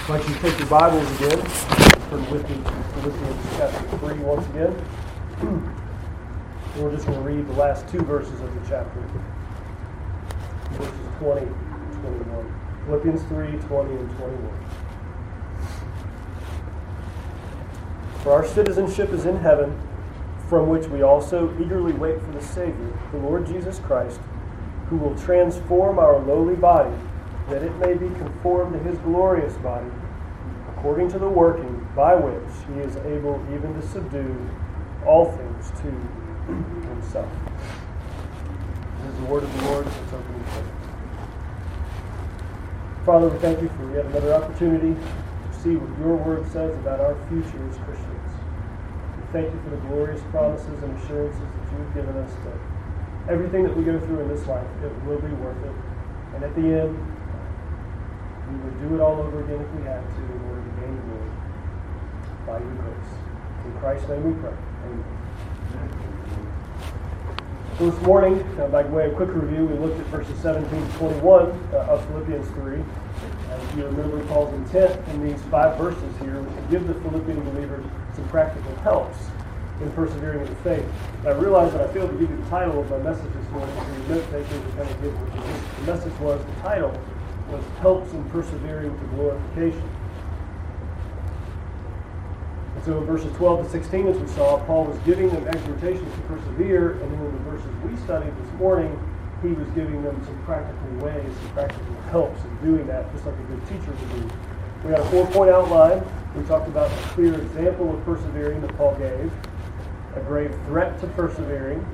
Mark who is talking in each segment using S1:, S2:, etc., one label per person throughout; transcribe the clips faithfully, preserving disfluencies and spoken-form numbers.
S1: I'd like you to take your Bibles again, turn with me to Philippians chapter three once again. We're just going to read the last two verses of the chapter, verses twenty and twenty-one. Philippians three, twenty and twenty-one. For our citizenship is in heaven, from which we also eagerly wait for the Savior, the Lord Jesus Christ, who will transform our lowly body, that it may be conformed to his glorious body, according to the working by which he is able even to subdue all things to himself. This is the word of the Lord. Let's open in prayer. Father, we thank you for yet another opportunity to see what your word says about our future as Christians. We thank you for the glorious promises and assurances that you have given us that everything that we go through in this life, it will be worth it. And at the end, we would do it all over again if we had to in order to gain glory by your grace. In Christ's name we pray. Amen. So this morning, uh, by way of quick review, we looked at verses seventeen to twenty-one uh, of Philippians three. And if you remember Paul's intent in these five verses here was to give the Philippian believers some practical helps in persevering in faith. And I realize that I failed to give you the title of my message this morning, so your note takers are kind of give what the message was. The title was Helps in Persevering to Glorification. And so in verses twelve to sixteen, as we saw, Paul was giving them exhortations to persevere, and then in the verses we studied this morning, he was giving them some practical ways, some practical helps in doing that, just like a good teacher would do. We had a four-point outline. We talked about a clear example of persevering that Paul gave, a grave threat to persevering.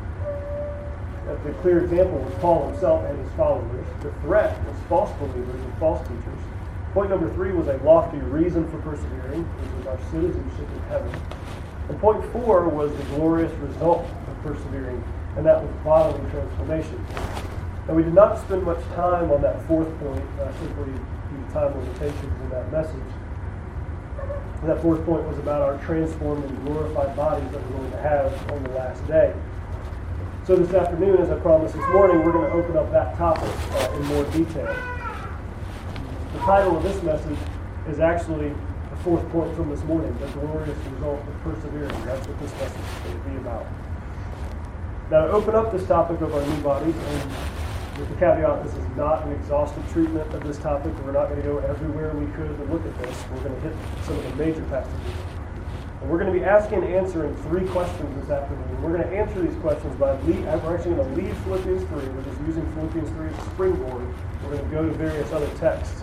S1: The clear example was Paul himself and his followers. The threat was false believers and false teachers. Point number three was a lofty reason for persevering, which was our citizenship in heaven. And point four was the glorious result of persevering, and that was bodily transformation. And we did not spend much time on that fourth point, uh, simply due to time limitations in that message. And that fourth point was about our transformed and glorified bodies that we're going to have on the last day. So this afternoon, as I promised this morning, we're going to open up that topic uh, in more detail. The title of this message is actually the fourth point from this morning, the glorious result of persevering. That's what this message is going to be about. Now, to open up this topic of our new bodies, and with the caveat, this is not an exhaustive treatment of this topic. We're not going to go everywhere we could to look at this. We're going to hit some of the major passages. And we're going to be asking and answering three questions this afternoon. We're going to answer these questions by, lead, we're actually going to leave Philippians three. We're just using Philippians three as a springboard. We're going to go to various other texts.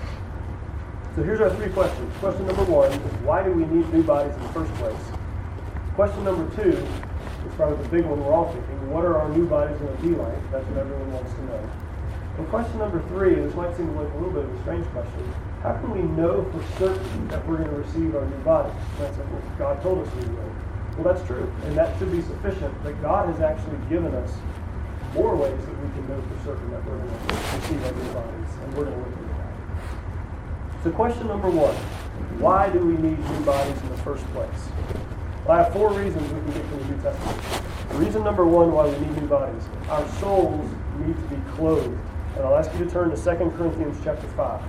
S1: So here's our three questions. Question number one is, why do we need new bodies in the first place? Question number two is probably the big one we're all thinking. What are our new bodies going to be like? That's what everyone wants to know. And question number three, and this might seem like a little bit of a strange question, how can we know for certain that we're going to receive our new bodies? That's what God told us we will. Well, that's true, and that should be sufficient, but God has actually given us more ways that we can know for certain that we're going to receive our new bodies, and we're going to look into that. So question number one, why do we need new bodies in the first place? Well, I have four reasons we can get from the New Testament. Reason number one why we need new bodies. Our souls need to be clothed. And I'll ask you to turn to Second Corinthians chapter five.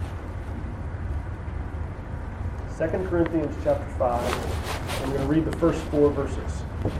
S1: Second Corinthians chapter five. I'm going to read the first four verses.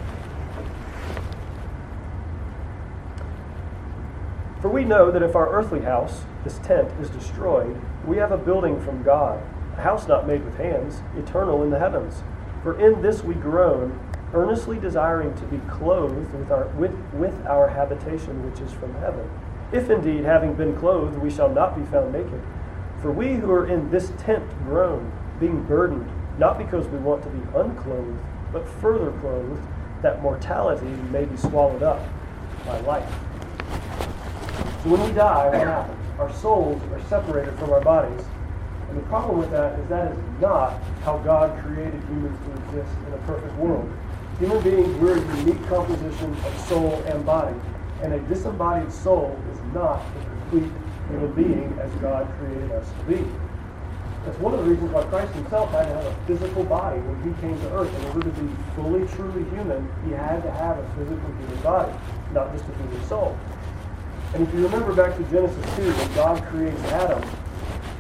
S1: For we know that if our earthly house, this tent, is destroyed, we have a building from God, a house not made with hands, eternal in the heavens. For in this we groan, earnestly desiring to be clothed with our, with, with our habitation which is from heaven. If indeed, having been clothed, we shall not be found naked. For we who are in this tent groan, being burdened, not because we want to be unclothed, but further clothed, that mortality may be swallowed up by life. So when we die, what happens? Our souls are separated from our bodies. And the problem with that is that is not how God created humans to exist in a perfect world. Human beings, we're a unique composition of soul and body. And a disembodied soul is not a complete human being as God created us to be. That's one of the reasons why Christ himself had to have a physical body when he came to earth. In order to be fully, truly human, he had to have a physical human body, not just a human soul. And if you remember back to Genesis two, when God creates Adam,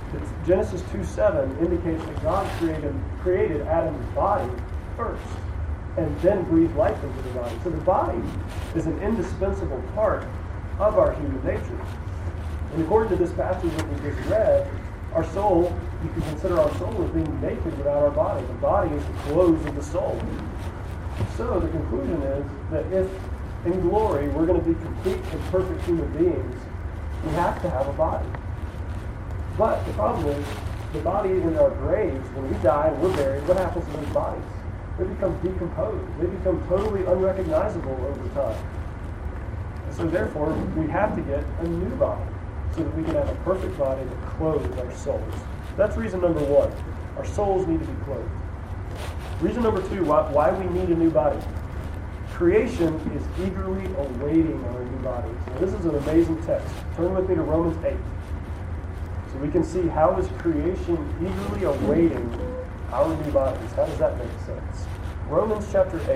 S1: Genesis two seven indicates that God created, created Adam's body first and then breathed life into the body. So the body is an indispensable part of our human nature. And according to this passage that we just read, our soul, you can consider our soul as being naked without our body. The body is the clothes of the soul. So the conclusion is that if in glory we're going to be complete and perfect human beings, we have to have a body. But the problem is, the body in our graves, when we die and we're buried, what happens to those bodies? They become decomposed. They become totally unrecognizable over time. And so therefore, we have to get a new body so that we can have a perfect body that clothes our souls. That's reason number one. Our souls need to be clothed. Reason number two, why, why we need a new body. Creation is eagerly awaiting our new bodies. Now, this is an amazing text. Turn with me to Romans eight. So we can see how is creation eagerly awaiting our new bodies. How does that make sense? Romans chapter eight.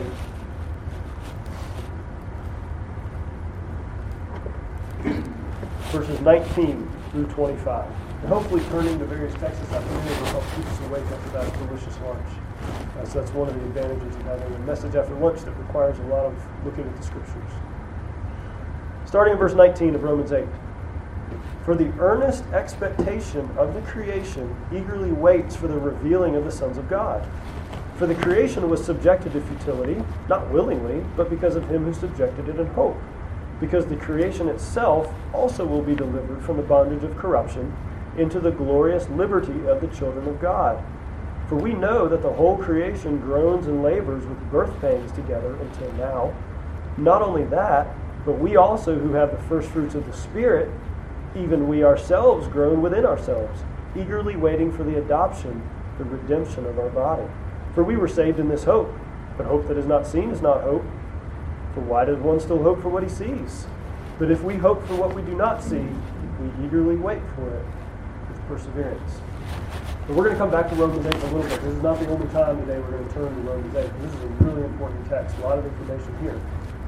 S1: Verses nineteen through twenty-five. And hopefully turning to various texts this afternoon will help keep us awake after that delicious lunch. Uh, so that's one of the advantages of having a message after lunch that requires a lot of looking at the scriptures. Starting in verse nineteen of Romans eight. For the earnest expectation of the creation eagerly waits for the revealing of the sons of God. For the creation was subjected to futility, not willingly, but because of him who subjected it in hope. Because the creation itself also will be delivered from the bondage of corruption into the glorious liberty of the children of God. For we know that the whole creation groans and labors with birth pangs together until now. Not only that, but we also who have the first fruits of the Spirit, even we ourselves groan within ourselves, eagerly waiting for the adoption, the redemption of our body. For we were saved in this hope, but hope that is not seen is not hope. For why does one still hope for what he sees? But if we hope for what we do not see, we eagerly wait for it with perseverance. But we're going to come back to Romans eight in a little bit. This is not the only time today we're going to turn to Romans eight. This is a really important text. A lot of information here.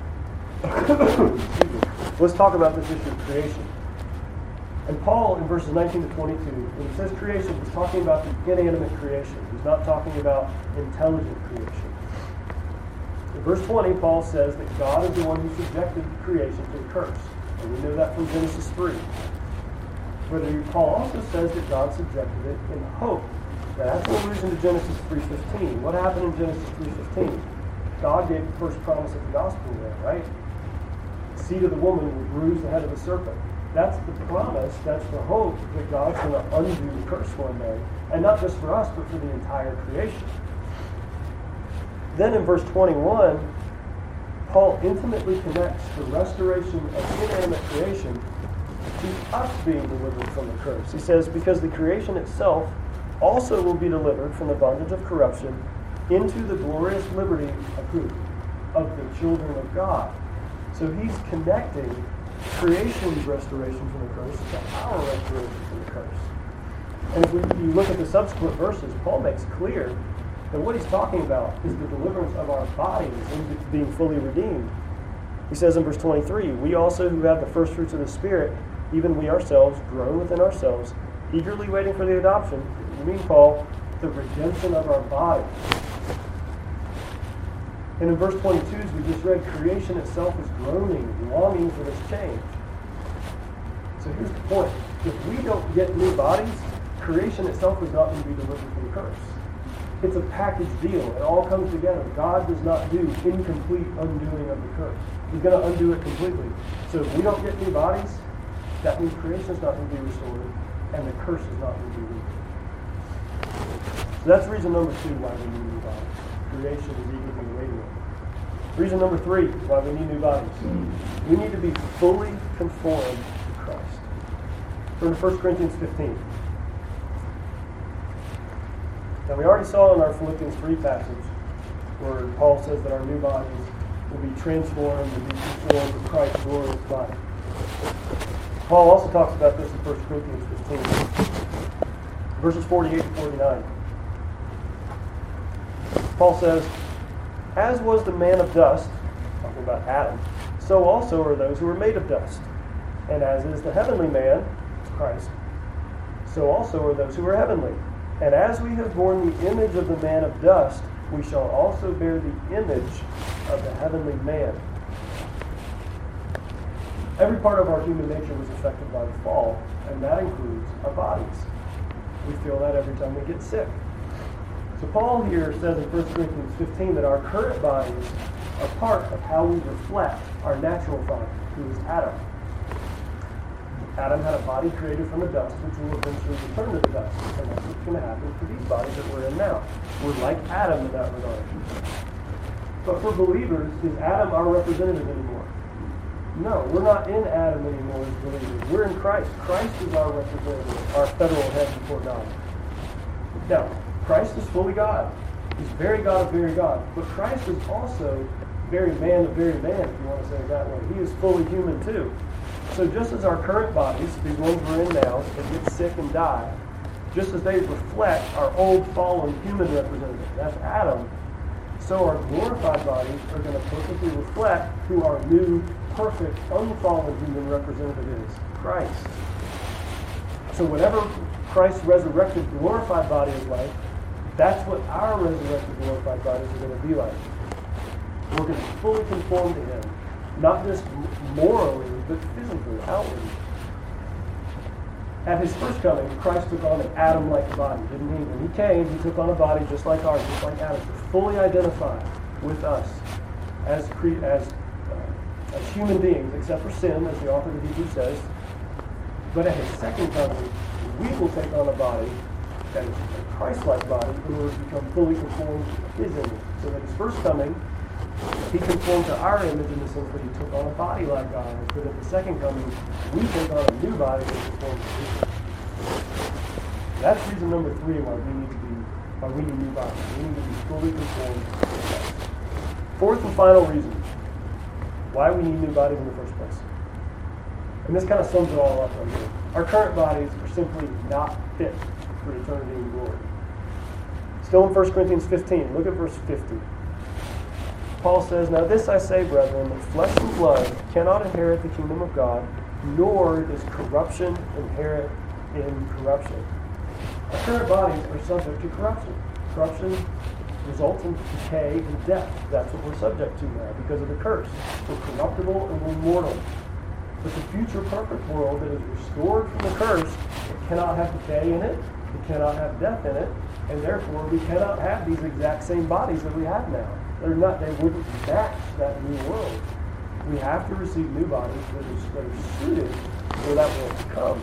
S1: Let's talk about this issue of creation. And Paul, in verses nineteen to twenty-two, when he says creation, he's talking about the inanimate creation. He's not talking about intelligent creation. In verse twenty, Paul says that God is the one who subjected creation to the curse. And we know that from Genesis three. But Paul also says that God subjected it in hope. Now that's one reason to Genesis three fifteen. What happened in Genesis three fifteen? God gave the first promise of the gospel there, right? The seed of the woman will bruise the head of the serpent. That's the promise, that's the hope that God's going to undo the curse one day. And not just for us, but for the entire creation. Then in verse twenty-one, Paul intimately connects the restoration of inanimate creation to us being delivered from the curse. He says, because the creation itself also will be delivered from the bondage of corruption into the glorious liberty of who? Of the children of God. So he's connecting creation's restoration from the curse to our restoration from the curse. And if we, you look at the subsequent verses, Paul makes clear that what he's talking about is the deliverance of our bodies in being fully redeemed. He says in verse twenty-three, we also who have the first fruits of the Spirit, even we ourselves, groan within ourselves, eagerly waiting for the adoption, you mean, Paul, the redemption of our body. And in verse twenty-two, as we just read, creation itself is groaning, longing for this change. So here's the point. If we don't get new bodies, creation itself is not going to be delivered from the curse. It's a package deal. It all comes together. God does not do incomplete undoing of the curse. He's going to undo it completely. So if we don't get new bodies, that means creation is not going to be restored, and the curse is not going to be removed. So that's reason number two why we need new bodies. Creation is eagerly waiting. Reason number three why we need new bodies. We need to be fully conformed to Christ. Turn to First Corinthians fifteen. Now we already saw in our Philippians three passage where Paul says that our new bodies will be transformed and be conformed to Christ's glorious body. Paul also talks about this in First Corinthians fifteen, verses forty-eight to forty-nine. Paul says, as was the man of dust, talking about Adam, so also are those who are made of dust. And as is the heavenly man, Christ, so also are those who are heavenly. And as we have borne the image of the man of dust, we shall also bear the image of the heavenly man. Every part of our human nature was affected by the fall, and that includes our bodies. We feel that every time we get sick. So Paul here says in First Corinthians fifteen that our current bodies are part of how we reflect our natural father, who is Adam. Adam had a body created from the dust, which will eventually return to the dust. And that's what's going to happen for these bodies that we're in now. We're like Adam in that regard. But for believers, is Adam our representative anymore? No, we're not in Adam anymore as believers. We're in Christ. Christ is our representative, our federal head before God. Now, Christ is fully God. He's very God of very God. But Christ is also very man of very man, if you want to say it that way. He is fully human too. So just as our current bodies, these ones we're in now, can get sick and die, just as they reflect our old fallen human representative, that's Adam, so our glorified bodies are going to perfectly reflect who our new, perfect, unfallen human representative is, Christ. So whatever Christ's resurrected, glorified body is like, that's what our resurrected, glorified bodies are going to be like. We're going to fully conform to him, not just morally, but physically, outwardly. At his first coming, Christ took on an Adam-like body, didn't he? When he came, he took on a body just like ours, just like Adam, to fully identify with us as cre- as, uh, as human beings, except for sin, as the author of Hebrews says. But at his second coming, we will take on a body that is a Christ-like body in order to become fully conformed to his image. So at his first coming, he conformed to our image in the sense that he took on a body like ours. But at the second coming, we take on a new body that conforms to his image. That's reason number three why we need to be, why we need new bodies. We need to be fully conformed to Christ. Fourth and final reason why we need new bodies in the first place. And this kind of sums it all up right here. Our current bodies are simply not fit for eternity and glory. Still in First Corinthians fifteen, look at verse fifty. Paul says, "Now this I say, brethren, that flesh and blood cannot inherit the kingdom of God, nor does corruption inherit in corruption." Our current bodies are subject to corruption. Corruption results in decay and death. That's what we're subject to now because of the curse. We're corruptible and we're mortal. But the future perfect world that is restored from the curse, it cannot have decay in it, it cannot have death in it, and therefore we cannot have these exact same bodies that we have now. They're not, they wouldn't match that new world. We have to receive new bodies that are, that are suited for that world to come.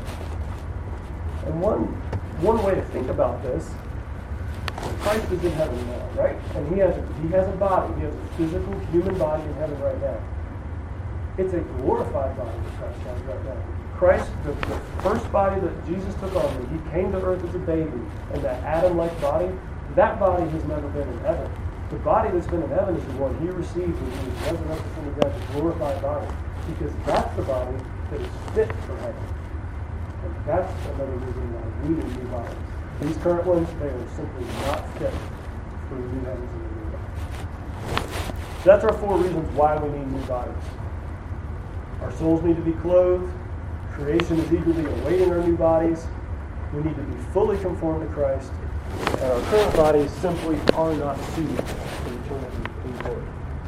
S1: And one, one way to think about this, Christ is in heaven now, right? And he has, a, he has a body. He has a physical human body in heaven right now. It's a glorified body that Christ has right now. Christ, the, the first body that Jesus took on, when he came to earth as a baby, and that Adam-like body, that body has never been in heaven. The body that's been in heaven is the one he received when he was resurrected from the dead, the glorified body, because that's the body that is fit for heaven. And that's another reason why we need new bodies. These current ones, they are simply not fit for the new heavens and the new bodies. So that's our four reasons why we need new bodies. Our souls need to be clothed. Creation is eagerly awaiting our new bodies. We need to be fully conformed to Christ. And our current bodies simply are not suited for eternity in glory.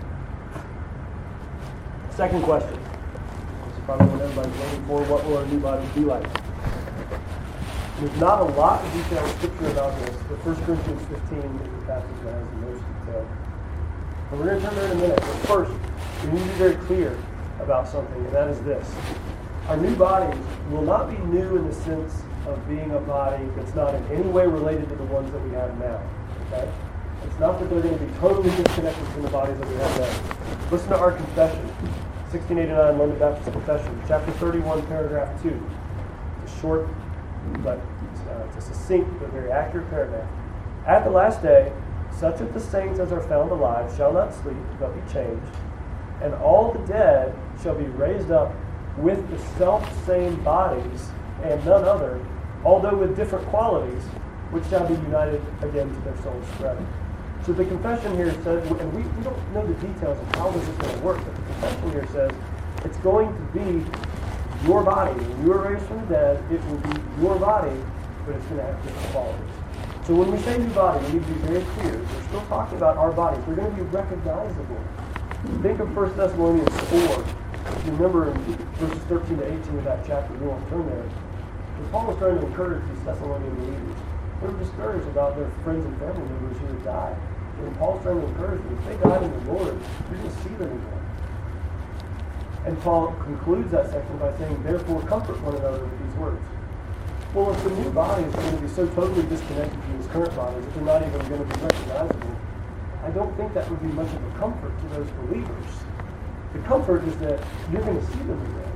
S1: Second question. This is probably what everybody's waiting for. What will our new bodies be like? There's not a lot of detail in Scripture about this, but First Corinthians fifteen is the passage that has the most detail. And we're going to turn there in a minute, but first, we need to be very clear about something, and that is this. Our new bodies will not be new in the sense of being a body that's not in any way related to the ones that we have now. Okay? It's not that they're going to be totally disconnected from the bodies that we have now. Listen to our confession. sixteen eighty-nine London Baptist Confession, chapter thirty-one, paragraph two. It's a short, but uh, it's a succinct but very accurate paragraph. At the last day, such of the saints as are found alive shall not sleep, but be changed, and all the dead shall be raised up with the self-same bodies, and none other, although with different qualities, which shall be united again to their souls forever. So the confession here says, and we, we don't know the details of how this is going to work, but the confession here says it's going to be your body. When you are raised from the dead, it will be your body but it's going to have different qualities. So when we say new body, we need to be very clear. We're still talking about our bodies. They're going to be recognizable. Think of First Thessalonians four. If you remember in verses thirteen to eighteen of that chapter, we won't turn there. But Paul was trying to encourage these Thessalonian believers. They were discouraged about their friends and family members who had died. And Paul's trying to encourage them. If they died in the Lord, you're going to see them again. And Paul concludes that section by saying, therefore comfort one another with these words. Well, if the new body is going to be so totally disconnected from these current bodies that they're not even going to be recognizable, I don't think that would be much of a comfort to those believers. The comfort is that you're going to see them again.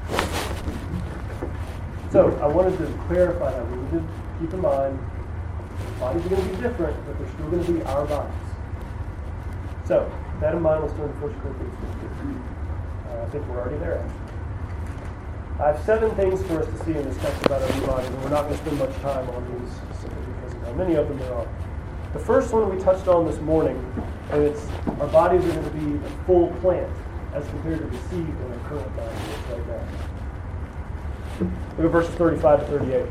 S1: So I wanted to clarify that. We need to keep in mind bodies are going to be different, but they're still going to be our bodies. So, with that in mind, let's turn to First Corinthians fifteen. Uh, I think we're already there, actually. I have seven things for us to see in this text about our new bodies, and we're not going to spend much time on these specifically because of how many of them there are. The first one we touched on this morning, and it's our bodies are going to be a full plant as compared to the seed in our current body. It's like that. Look at verses thirty-five to thirty-eight.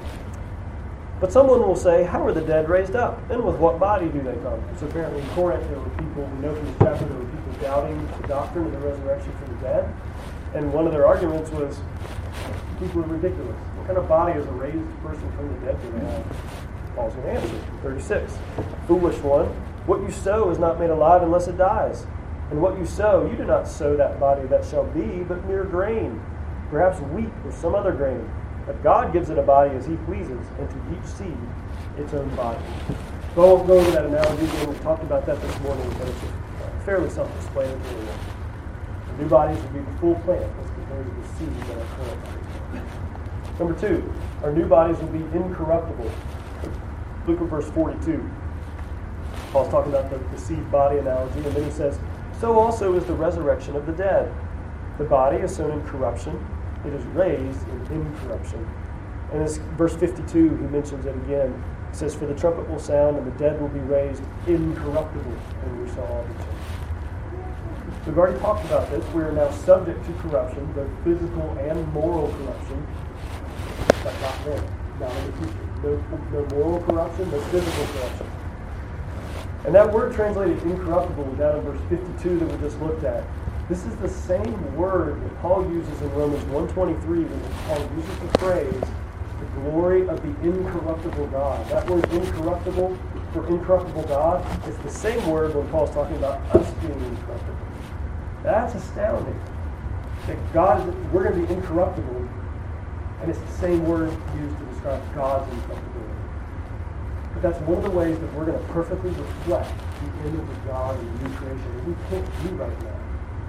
S1: But someone will say, how are the dead raised up? And with what body do they come? So apparently in Corinth there were people, we know from this chapter, there were people doubting the doctrine of the resurrection from the dead. And one of their arguments was, people are ridiculous. What kind of body is a raised person from the dead do they have? Paul's going to answer. thirty-six. Foolish one, what you sow is not made alive unless it dies. And what you sow, you do not sow that body that shall be, but mere grain, perhaps wheat or some other grain. But God gives it a body as he pleases, and to each seed its own body. So I won't go over that analogy again. We talked about that this morning, but it's just fairly self-explanatory. The new bodies will be the full plant as compared to the seed that our current bodies are. Number two, our new bodies will be incorruptible. Look at verse forty-two. Paul's talking about the, the seed body analogy, and then he says, so also is the resurrection of the dead. The body is sown in corruption, it is raised in incorruption. And in verse fifty-two, he mentions it again. He says, for the trumpet will sound, and the dead will be raised incorruptible, and we shall all be changed. We've already talked about this. We are now subject to corruption, both physical and moral corruption, but not then, not in the future. No, no moral corruption, no physical corruption. And that word translated incorruptible down in verse fifty-two that we just looked at. This is the same word that Paul uses in Romans one twenty-three when Paul uses the phrase, the glory of the incorruptible God. That word incorruptible for incorruptible God is the same word when Paul's talking about us being incorruptible. That's astounding. That God, we're going to be incorruptible, and it's the same word used to describe God's incorruptibility. But that's one of the ways that we're going to perfectly reflect the image of God in the new creation that we can't do right now.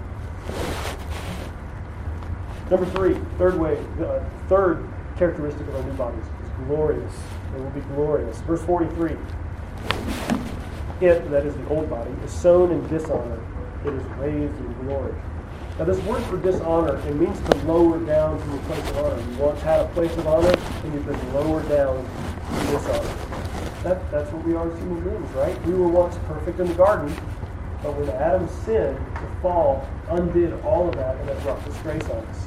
S1: Number three, third way, uh, third characteristic of our new bodies is glorious. It will be glorious. Verse forty-three. It, that is the old body, is sown in dishonor. It is raised in glory. Now this word for dishonor, it means to lower down from a place of honor. You once had a place of honor, and you've been lowered down to dishonor. That, that's what we are as human beings, right? We were once perfect in the garden, but when Adam sinned, the fall undid all of that, and it brought disgrace on us.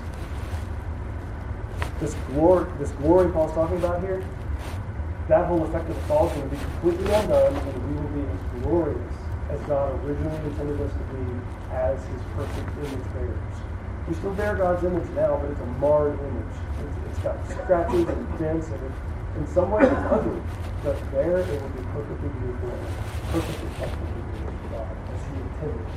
S1: This glory, this glory Paul's talking about here, that whole effect of the fall is going to be completely undone, and we will be as glorious as God originally intended us to be as his perfect image bearers. We still bear God's image now, but it's a marred image. It's, it's got scratches and dents, and it, in some ways it's ugly, but there it will be perfectly beautiful, perfectly acceptable to God as he intended.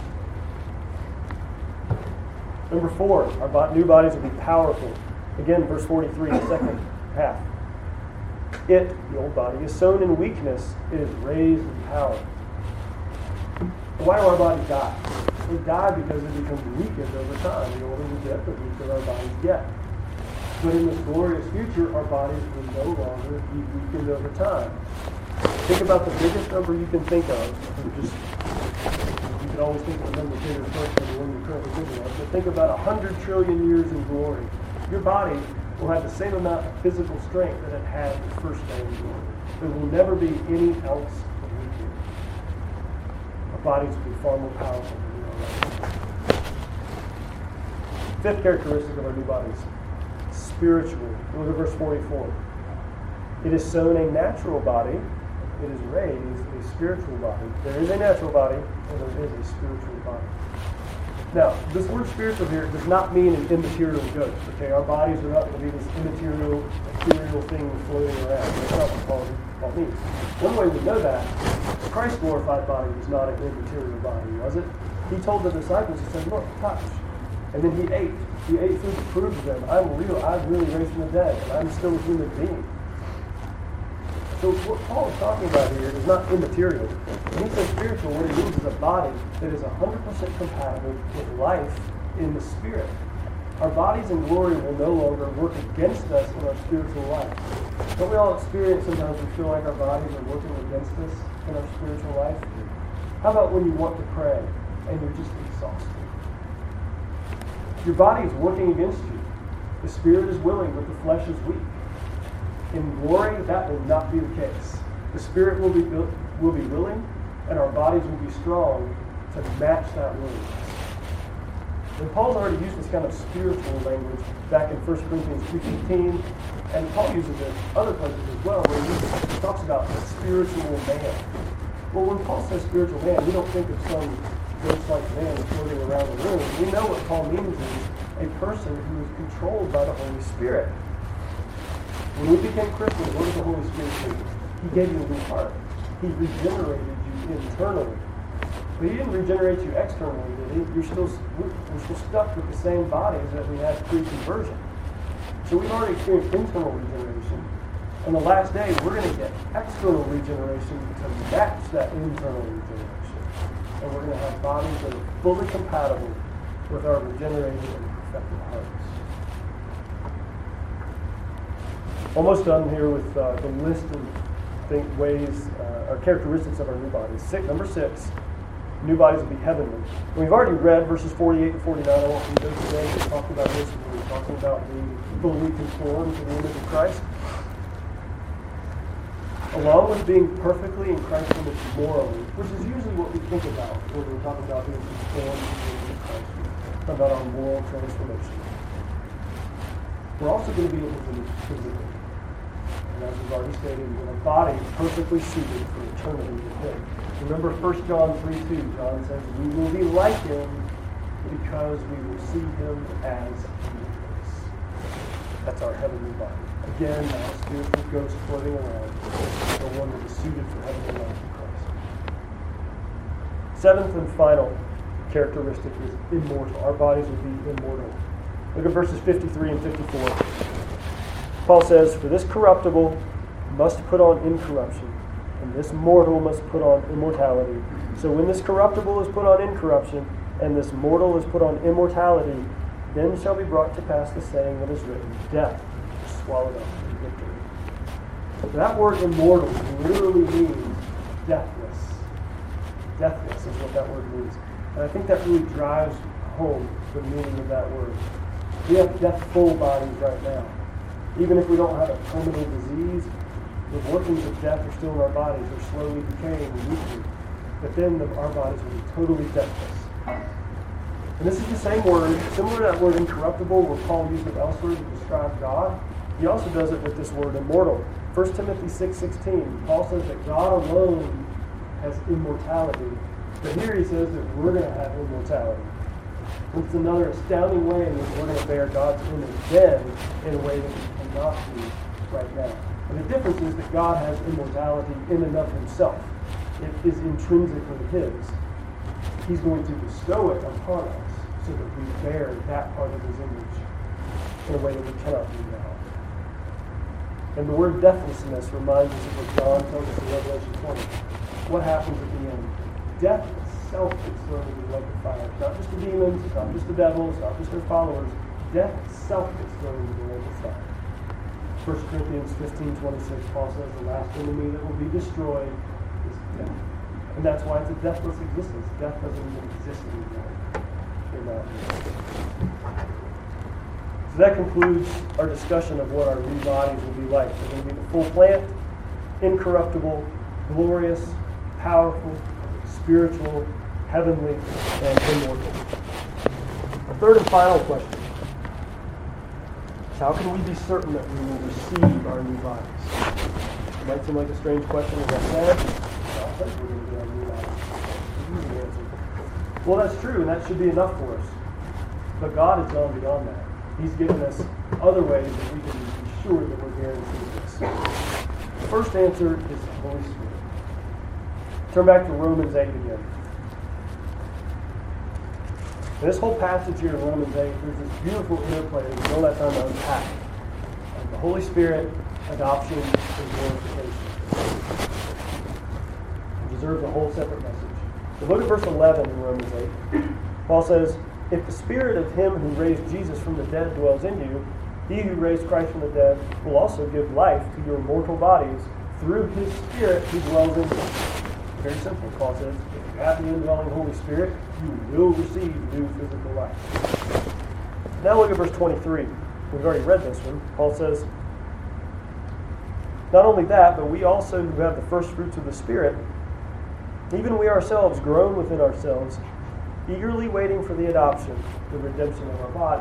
S1: Number four, our new bodies will be powerful. Again, verse forty-three, the second half. It, the old body, is sown in weakness, it is raised in power. Why do our bodies die? They die because they become weakened over time. The older we get, the weaker our bodies get. But in this glorious future, our bodies will no longer be weakened over time. Think about the biggest number you can think of. Just, you can always think of a number bigger first than the one you're currently thinking of. But think about one hundred trillion years in glory. Your body will have the same amount of physical strength that it had the first day in glory. There will never be any ounce of weakness. Our bodies will be far more powerful than we are right now. Fifth characteristic of our new bodies, spiritual. Look at verse forty-four. It is sown a natural body. It is raised a spiritual body. There is a natural body, and there is a spiritual body. Now, this word spiritual here does not mean an immaterial ghost. Okay, our bodies are not going to be this immaterial, ethereal thing floating around. That's not what Paul, Paul means. One way we know that, Christ's glorified body was not an immaterial body, was it? He told the disciples, he said, look, touch. And then he ate. He ate food to prove to them, I'm real, I'm really raised from the dead, and I'm still a human being. So what Paul is talking about here is not immaterial. When he says spiritual, what he means is a body that is one hundred percent compatible with life in the Spirit. Our bodies in glory will no longer work against us in our spiritual life. Don't we all experience sometimes we feel like our bodies are working against us in our spiritual life? How about when you want to pray and you're just exhausted? Your body is working against you. The Spirit is willing, but the flesh is weak. In glory, that will not be the case. The Spirit will be will be willing, and our bodies will be strong to match that willingness. And Paul's already used this kind of spiritual language back in First Corinthians two fifteen, and Paul uses it other places as well, where he talks about the spiritual man. Well, when Paul says spiritual man, we don't think of some ghost-like man floating around the room. We know what Paul means is a person who is controlled by the Holy Spirit. When we became Christians, what did the Holy Spirit do? He gave you a new heart. He regenerated you internally. But he didn't regenerate you externally, did he? You're still, we're still stuck with the same bodies that we had pre-conversion. So we've already experienced internal regeneration. On the last day, we're going to get external regeneration to match that internal regeneration. And we're going to have bodies that are fully compatible with our regenerated and perfected hearts. Almost done here with uh, the list of think, ways uh, or characteristics of our new bodies. Six, number six, new bodies will be heavenly. And we've already read verses forty-eight and forty-nine. I won't read those today. We talked about this when we were talking about being fully conformed to the image of Christ. Along with being perfectly in Christ's image morally, which is usually what we think about when we're talking about being conformed to the image of Christ. We're talking about our moral transformation. We're also going to be able to live physically. And as we've already stated, with a body perfectly suited for eternity with Him. Remember First John three two, John says, we will be like Him because we will see Him as He is. That's our heavenly body. Again, not a spiritual ghost floating around, but one that is suited for heavenly life in Christ. Seventh and final characteristic is immortal. Our bodies will be immortal. Look at verses fifty-three and fifty-four. Paul says, for this corruptible must put on incorruption, and this mortal must put on immortality. So when this corruptible is put on incorruption, and this mortal is put on immortality, then shall be brought to pass the saying that is written, death is swallowed up in victory. So that word immortal literally means deathless. Deathless is what that word means. And I think that really drives home the meaning of that word. We have deathful bodies right now. Even if we don't have a terminal disease, the workings of death are still in our bodies. They're slowly decaying and weakening. But then the, our bodies will be totally deathless. And this is the same word, similar to that word incorruptible, where Paul used it elsewhere to describe God. He also does it with this word immortal. First Timothy six sixteen, Paul says that God alone has immortality. But here he says that we're going to have immortality. It's another astounding way in which we're going to bear God's image then in a way that we cannot do right now. And the difference is that God has immortality in and of himself. It is intrinsically his. He's going to bestow it upon us so that we bear that part of his image in a way that we cannot do now. And the word deathlessness reminds us of what John tells us in Revelation twenty. What happens at the end? Death itself is thrown into the lake of fire. It's not just the demons, it's not just the devils, it's not just their followers. Death itself is thrown into the lake of fire. First Corinthians fifteen twenty-six, Paul says the last enemy that will be destroyed is death. And that's why it's a deathless existence. Death doesn't even exist anymore. So that concludes our discussion of what our new bodies will be like. They're going to be the full plant, incorruptible, glorious, powerful, spiritual, heavenly, and immortal. The third and final question is, how can we be certain that we will receive our new bodies? Might seem like a strange question, as I said. God says we're going to get our new bodies. Easy answer. Well, that's true, and that should be enough for us. But God has gone beyond that. He's given us other ways that we can be sure that we're guaranteed this. The first answer is the Holy Spirit. Turn back to Romans eight again. In this whole passage here in Romans eight, there's this beautiful interplay that we don't have time to unpack. Um, the Holy Spirit, adoption, and glorification. It deserves a whole separate message. So look at verse eleven in Romans eight. Paul says, "If the Spirit of him who raised Jesus from the dead dwells in you, he who raised Christ from the dead will also give life to your mortal bodies through his Spirit who dwells in you." Very simple. Paul says, if you have the indwelling Holy Spirit, you will receive new physical life. Now look at verse twenty-three. We've already read this one. Paul says, "Not only that, but we also who have the first fruits of the Spirit, even we ourselves groan within ourselves, eagerly waiting for the adoption, the redemption of our body."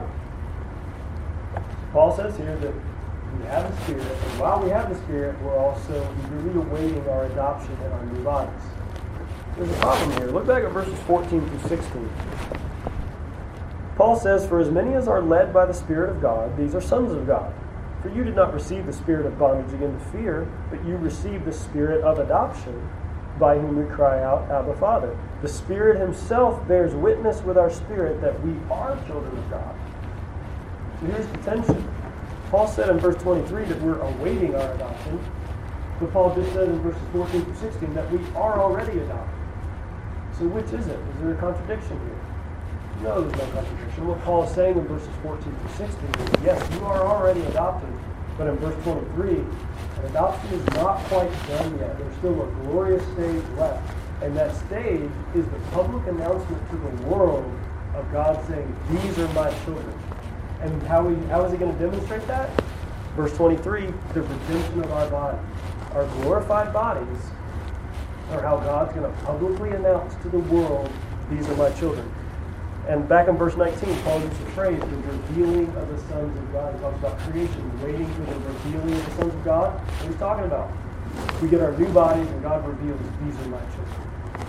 S1: Paul says here that we have the Spirit, and while we have the Spirit, we're also eagerly awaiting our adoption and our new bodies. There's a problem here. Look back at verses fourteen through sixteen. Paul says, "For as many as are led by the Spirit of God, these are sons of God. For you did not receive the spirit of bondage again to fear, but you received the Spirit of adoption, by whom we cry out, Abba, Father. The Spirit himself bears witness with our spirit that we are children of God." So here's the tension. Paul said in verse twenty-three that we're awaiting our adoption, but Paul just said in verses fourteen through sixteen that we are already adopted. So which is it? Is there a contradiction here? No, there's no contradiction. What Paul is saying in verses fourteen through sixteen is, yes, you are already adopted, but in verse twenty-three, an adoption is not quite done yet. There's still a glorious stage left. And that stage is the public announcement to the world of God saying, these are my children. And how, he, how is he going to demonstrate that? Verse twenty-three, the redemption of our bodies. Our glorified bodies are how God's going to publicly announce to the world, these are my children. And back in verse nineteen, Paul uses the phrase, the revealing of the sons of God. He talks about creation, waiting for the revealing of the sons of God. What he's talking about? We get our new bodies and God reveals, these are my children.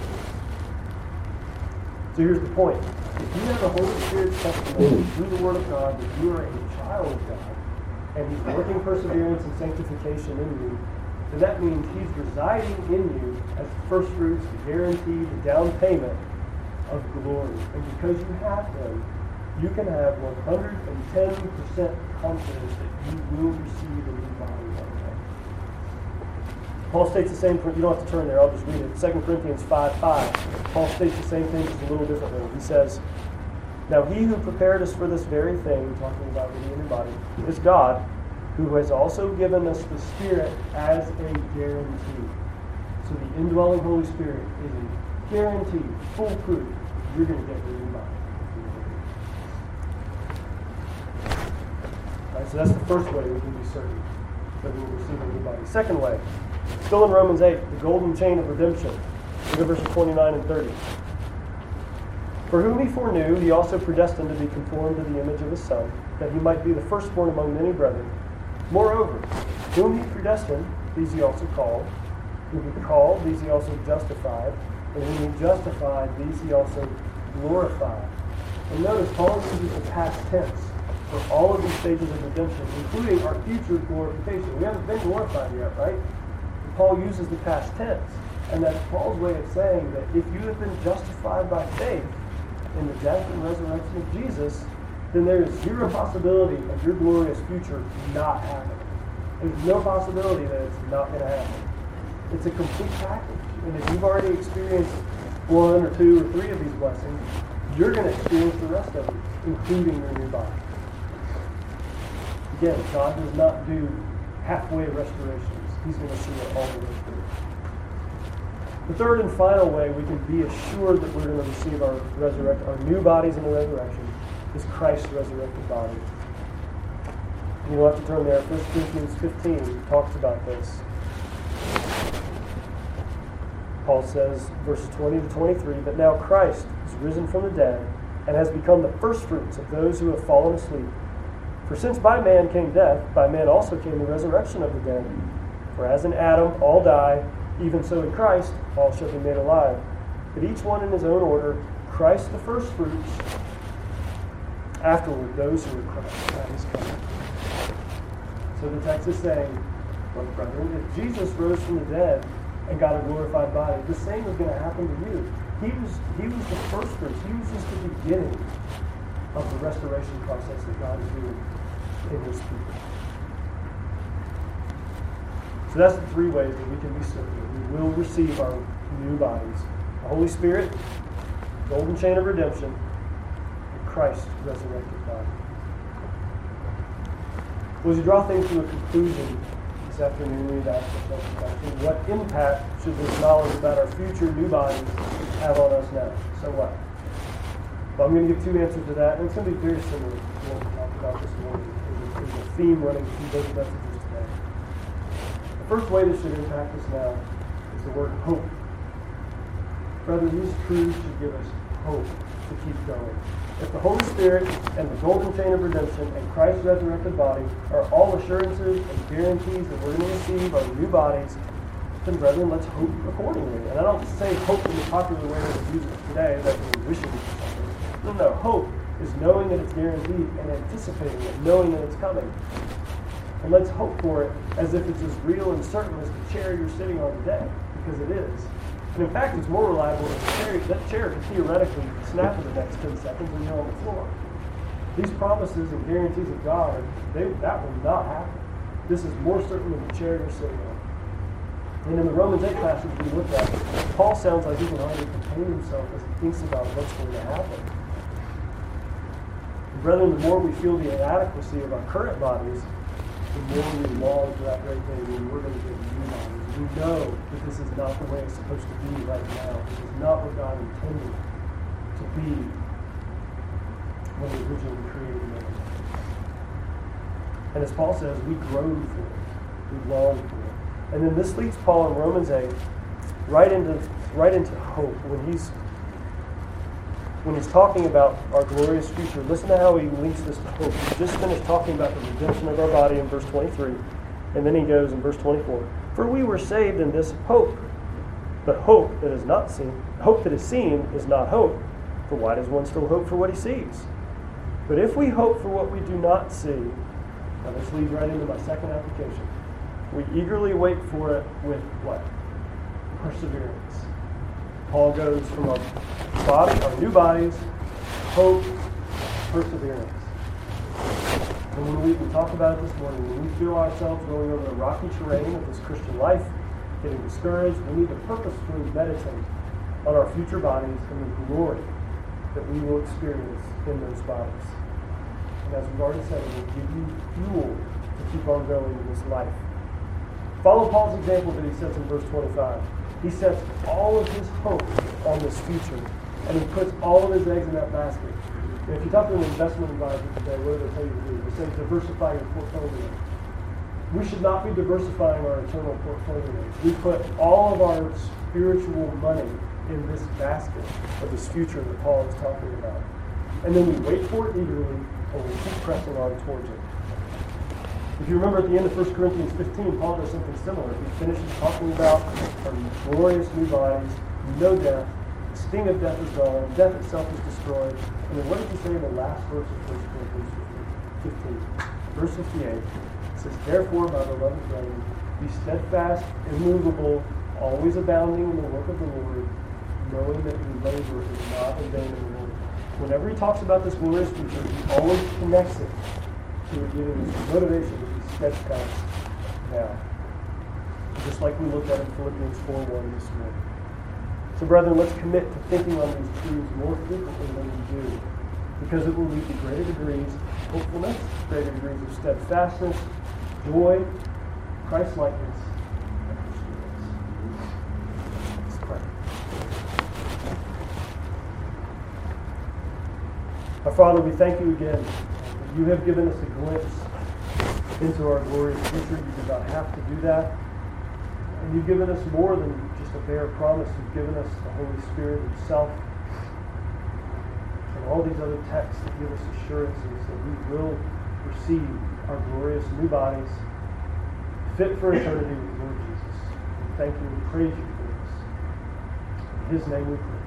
S1: So here's the point. If you have the Holy Spirit's testimony through the Word of God that you are a child of God, and he's working perseverance and sanctification in you, then that means he's residing in you as the first fruits, the guarantee, the down payment of glory. And because you have him, you can have one hundred ten percent confidence that you will receive a new body one day. Paul states the same, you don't have to turn there, I'll just read it. Second Corinthians five five. Paul states the same thing just a little differently. He says, "Now he who prepared us for this very thing," talking about the new body, "is God, who has also given us the Spirit as a guarantee." So the indwelling Holy Spirit is a guarantee, foolproof, you're going to get the new body. All right, so that's the first way we can be certain that we will receive a new body. Second way, still in Romans eight, the golden chain of redemption. Look at verses twenty-nine and thirty. "For whom he foreknew, he also predestined to be conformed to the image of his Son, that he might be the firstborn among many brethren. Moreover, whom he predestined, these he also called. Whom he called, these he also justified. And whom he justified, these he also glorified." And notice, Paul uses the past tense for all of these stages of redemption, including our future glorification. We haven't been glorified yet, right? But Paul uses the past tense. And that's Paul's way of saying that if you have been justified by faith in the death and resurrection of Jesus, then there is zero possibility of your glorious future not happening. There's no possibility that it's not going to happen. It's a complete package. And if you've already experienced one or two or three of these blessings, you're going to experience the rest of them, including your new body. Again, God does not do halfway restorations. He's going to see it all the way through. The third and final way we can be assured that we're going to receive our resurrect, our new bodies in the resurrection is Christ's resurrected body. You don't have to turn there. First Corinthians fifteen talks about this. Paul says, verses twenty to twenty-three, "But now Christ is risen from the dead and has become the firstfruits of those who have fallen asleep. For since by man came death, by man also came the resurrection of the dead. For as in Adam all die, even so in Christ all shall be made alive. But each one in his own order, Christ the first fruits, afterward those who are Christ. That is coming. So the text is saying, look, brethren, if Jesus rose from the dead and got a glorified body, the same is going to happen to you. He was, he was the first fruits. He was just the beginning of the restoration process that God is doing in his people. So that's the three ways that we can be certain that we will receive our new bodies. The Holy Spirit, golden chain of redemption, and Christ's resurrected body. Well, as you draw things to a conclusion this afternoon, we need to ask ourselves the question, what impact should this knowledge about our future new bodies have on us now? So what? Well, I'm going to give two answers to that, and it's going to be very similar to what we talked about this morning. There's a theme running through both messages today. The first way this should impact us now is the word hope. Brother, these truths should give us hope to keep going. If the Holy Spirit and the golden chain of redemption and Christ's resurrected body are all assurances and guarantees that we're going to receive our new bodies, then brethren, let's hope accordingly. And I don't say hope in the popular way that we use it today, that we're wishing for something. No, no. Hope is knowing that it's guaranteed and anticipating it, knowing that it's coming. And let's hope for it as if it's as real and certain as the chair you're sitting on today, because it is. And in fact, it's more reliable than the chair. That chair could theoretically snap in the next ten seconds when you're on the floor. These promises and guarantees of God, they, that will not happen. This is more certain than the chair you're sitting on. And in the Romans eight passage we looked at, Paul sounds like he can hardly contain himself as he thinks about what's going to happen. And brethren, the more we feel the inadequacy of our current bodies, the more we long for that great day when we're going to get new bodies. We know that this is not the way it's supposed to be right now. This is not what God intended to be when He originally created man. And as Paul says, we groan for it. We long for it. And then this leads Paul in Romans eight right into right into hope when he's when he's talking about our glorious future. Listen to how he links this to hope. He just finished talking about the redemption of our body in verse twenty-three. And then he goes in verse twenty-four. For we were saved in this hope. But hope that is not seen, hope that is seen is not hope. For why does one still hope for what he sees? But if we hope for what we do not see, now this leads right into my second application. We eagerly wait for it with what? Perseverance. Paul goes from our body, our new bodies, hope, perseverance. And when we, we talked about it this morning, when we feel ourselves going over the rocky terrain of this Christian life, getting discouraged, we need to purposefully meditate on our future bodies and the glory that we will experience in those bodies. And as we've already said, it will give you fuel to keep on going in this life. Follow Paul's example that he sets in verse twenty-five. He sets all of his hope on this future, and he puts all of his eggs in that basket. And if you talk to an investment advisor today, what do they tell you to do? They say diversify your portfolio. We should not be diversifying our eternal portfolios. We put all of our spiritual money in this basket of this future that Paul is talking about. And then we wait for it eagerly, and we keep pressing on towards it. If you remember at the end of First Corinthians fifteen, Paul does something similar. He finishes talking about our glorious new bodies, no death, the sting of death is gone, death itself is destroyed. And then what did he say in the last verse of First Corinthians fifteen? Verse fifty-eight. It says, therefore, my beloved brethren, be steadfast, immovable, always abounding in the work of the Lord, knowing that your labor is not in vain in the Lord. Whenever he talks about this glorious future, he always connects it to giving us motivation to be steadfast now. Just like we looked at in Philippians four one this morning. So brethren, let's commit to thinking on these truths more frequently than we do, because it will lead to greater degrees of hopefulness, greater degrees of steadfastness, joy, Christ-likeness, and perseverance. Let's pray. Our Father, we thank you again. You have given us a glimpse into our glorious future. You did not have to do that. And you've given us more than just a bare promise. You've given us the Holy Spirit Himself and all these other texts that give us assurances that we will receive our glorious new bodies fit for eternity with your thank you and praise you for this. In His name we pray.